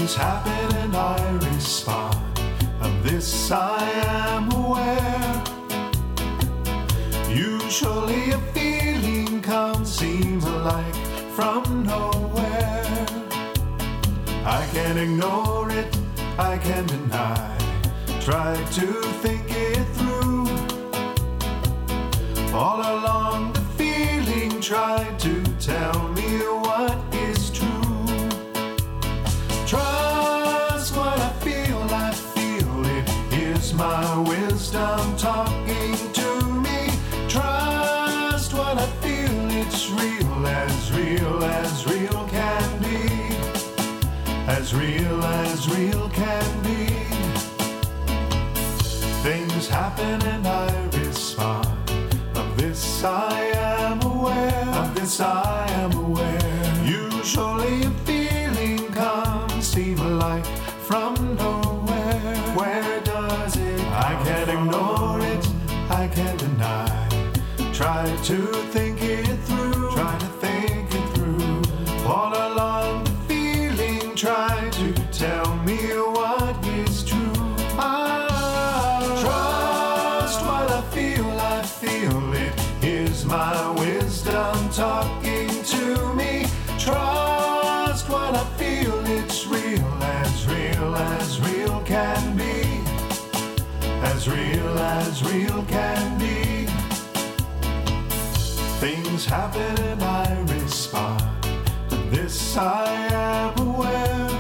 Things happen and I respond. Of this I am aware. Usually a feeling comes, seems like from nowhere. I can't ignore it, I can't deny. Try to think it through. All along the feeling tried to tell me what is true. Trust what I feel it. Here's my wisdom talking to me. Trust what I feel, it's real as real can be. As real can be. Things happen and I respond. Of this I am aware. Of this I am aware. Usually a feeling comes, seem like from nowhere. Where does it come I can't from? Ignore it, I can't deny. Try to think it through. Try to think it through. All along the feeling try to tell me what is true. Trust what I feel it. Here's my wisdom talking to me. Trust what I feel, it's real as real can be. As real can be. Things happen and I respond. Of this I am aware.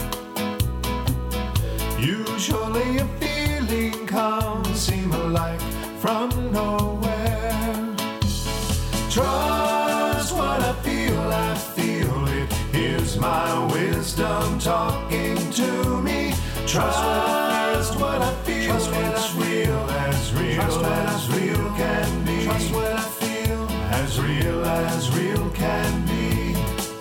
Usually a feeling comes, seem like from nowhere. Trust what I feel it. Here's my wisdom talking to me. Trust what I feel, it's real as real can be. Trust what I feel, as real can be.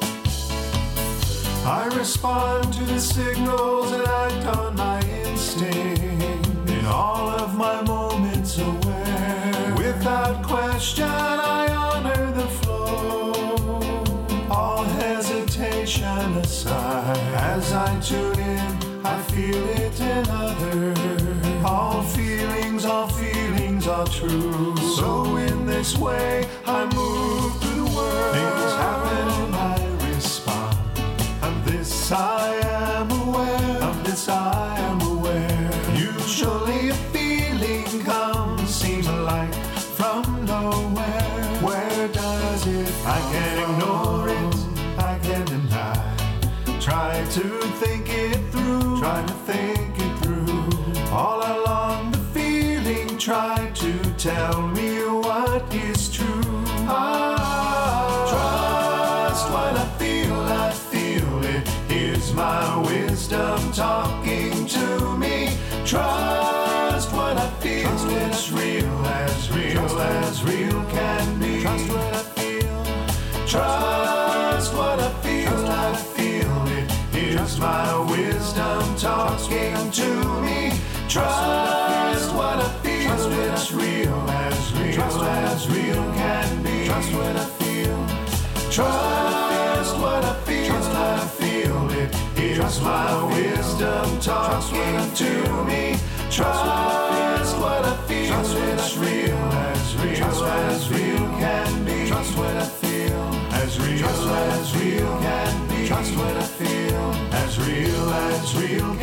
I respond to the signals and act on my instinct. In all of my moments aware, without question I honor the flow. All hesitation aside, as I tune in, I feel it in others. All feelings are true. So in this way I move through the world. Things happen and I respond. Of this I am aware. Of this I am aware. Usually a feeling comes, seems like from nowhere. Where does it come I can't from? Ignore it, I can't deny. Try to think it through. Try to think it through. All along the feeling try to tell me what is true. Trust what I feel it. Here's my wisdom talking to me. Trust what I feel, it's real as real can be. Trust what I feel. Trust what I feel it. Here's my wisdom talking to me. Trust what I feel, it's real as real can be. Trust what I feel. Trust what I feel it. Here's my wisdom talking to me. Trust what I feel, it's real as real can be. Trust what I feel, as real can be. Trust what I feel, as real